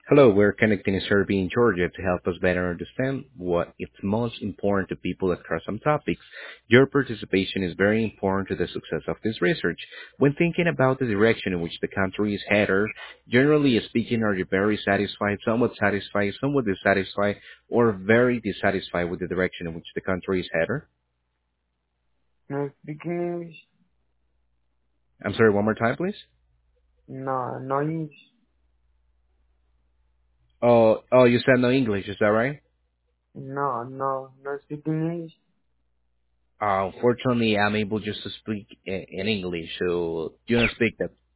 Hello, we're connecting a survey in Georgia to help us better understand what is most important to people across some topics. Your participation is very important to the success of this research. When thinking about the direction in which the country is headed, generally speaking, are you very satisfied, somewhat dissatisfied, or very dissatisfied with the direction in which the country is headed? No speak English? I'm sorry, one more time, please. No, no English. Oh, you said no English, is that right? No speak English. Unfortunately, I'm able just to speak in English, so you don't speak that.